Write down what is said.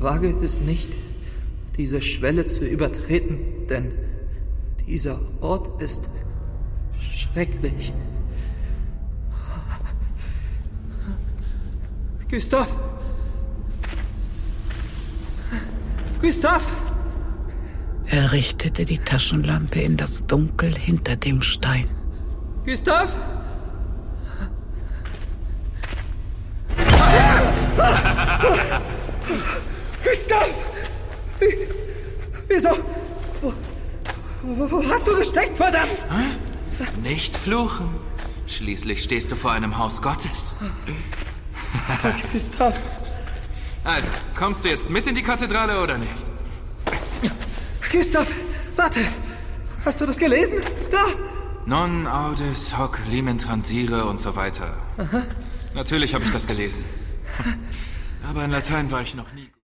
wage es nicht, diese Schwelle zu übertreten, denn dieser Ort ist schrecklich. Gustav! Gustav! Er richtete die Taschenlampe in das Dunkel hinter dem Stein. Gustav! Gustav! Wieso? Wo hast du gesteckt, verdammt? Nicht fluchen. Schließlich stehst du vor einem Haus Gottes. Gustav! Also, kommst du jetzt mit in die Kathedrale oder nicht? Gustav, warte! Hast du das gelesen? Da! Non audes hoc limen transire und so weiter. Aha. Natürlich habe ich das gelesen. Aber in Latein war ich noch nie.